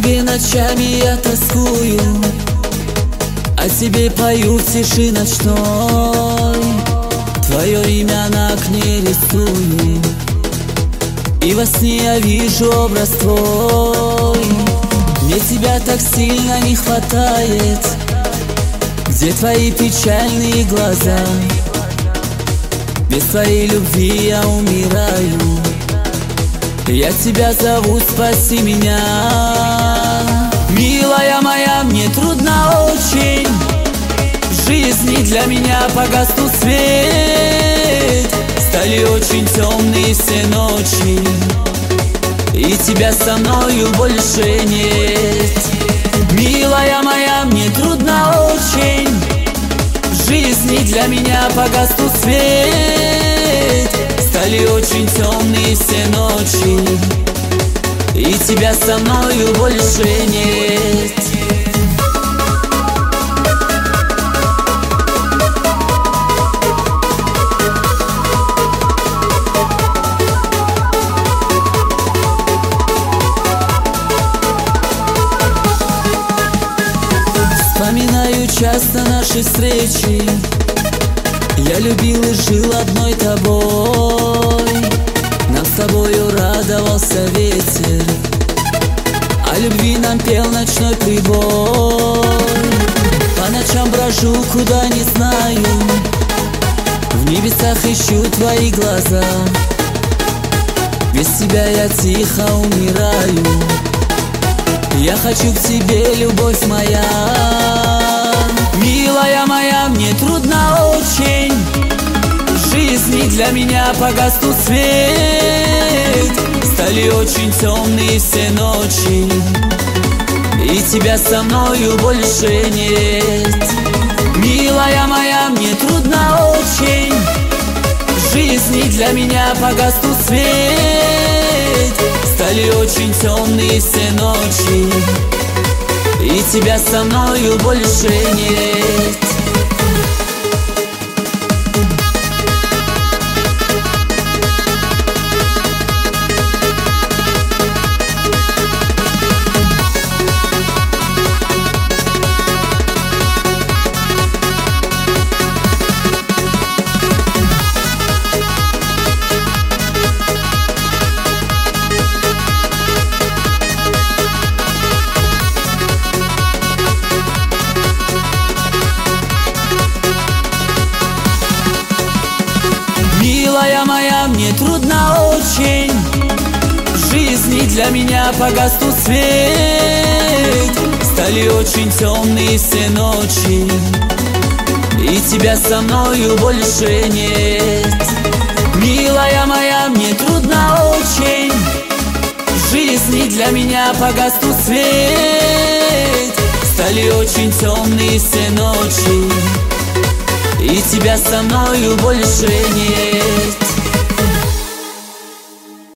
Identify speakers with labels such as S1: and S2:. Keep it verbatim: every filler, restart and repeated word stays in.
S1: тебе ночами я тоскую, о тебе пою в тиши ночной. Твое имя на окне рисую, и во сне я вижу образ твой. Мне тебя так сильно не хватает. Где твои печальные глаза? Без твоей любви я умираю. Я тебя зову, спаси меня. Милая моя, мне трудно очень. В жизни для меня погас тут свет. Стали очень темные все ночи, и тебя со мною больше нет. Милая моя, мне трудно очень. В жизни для меня погас тут свет. Стали очень темные все ночи, и тебя со мною больше нет. Вспоминаю часто наши встречи. Я любил и жил одной тобой. Нам с тобою радовался ветер, о любви нам пел ночной прибой. По ночам брожу, куда не знаю, в небесах ищу твои глаза. Без тебя я тихо умираю. Я хочу к тебе, любовь моя. Милая моя, мне трудно очень. В жизни для меня погас тут свет. Стали очень темные все ночи, и тебя со мною больше нет. Милая моя, мне трудно очень. В жизни для меня погас тут свет. Стали очень темные все ночи, и тебя со мною больше нет. Милая моя, мне трудно очень. В жизни для меня погас тут свет. Стали очень темные все ночи, и тебя со мною больше нет. Милая моя, мне трудно очень. В жизни для меня погас тут свет. Стали очень темные все ночи, и тебя со мною больше нет.